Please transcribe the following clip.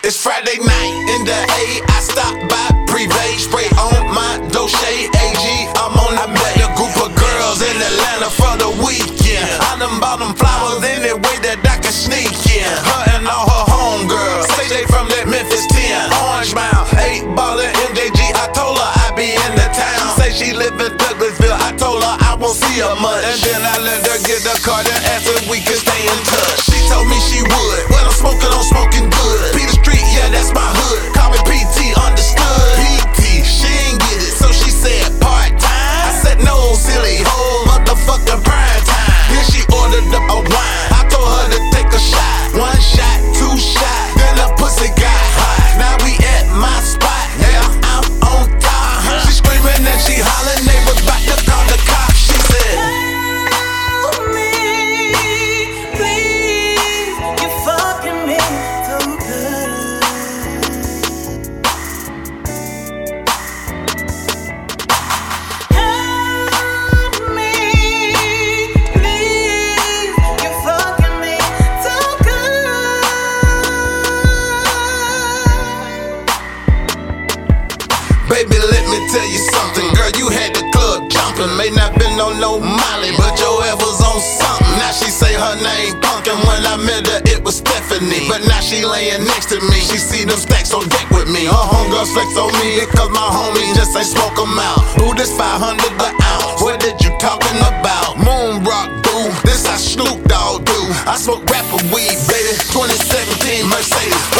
It's Friday night in the A. I stop by Privé, spray on my Dolce AG. I'm on the bay. A group of girls in Atlanta for the weekend. I done bought them flowers any way that I can sneak in. Her and all her homegirls say they from that Memphis 10. Orange Mound, 8 baller MJG. I told her I be in the town. Say she live in Douglasville. I told her I won't see her much. And then I let her get the card and asked if we could stay in touch. She told me she would. When I'm smoking good. Peter Street, yeah, that's my hood. Call me PT, understood. PT, she ain't get it, so she said part-time. I said no, silly hoe, motherfucking prime time. Then she ordered up a wine. I told her to take a shot. 1 shot, 2 shots, then the pussy got hot. Now we at my spot, yeah, I'm on top. She screaming and she hollering, they was about to call the cops. She said, help me, please, you're fucking me so good. Help me, please, you're fucking me so good. baby, let me tell you something. Girl, you had the club jumping. May not been on no Molly, but your ass was on something. Now she say her name Punkin'. When I met her, it was Stephanie. But now she laying next to me. She see them stacks on deck with me. Her homegirls flex on me, cause my homie just ain't smoke 'em out. Ooh, this 500 an ounce. What did you talking about? Moon rock, dude. This how Snoop Dogg do. I smoke rapper weed, baby. 2017 Mercedes.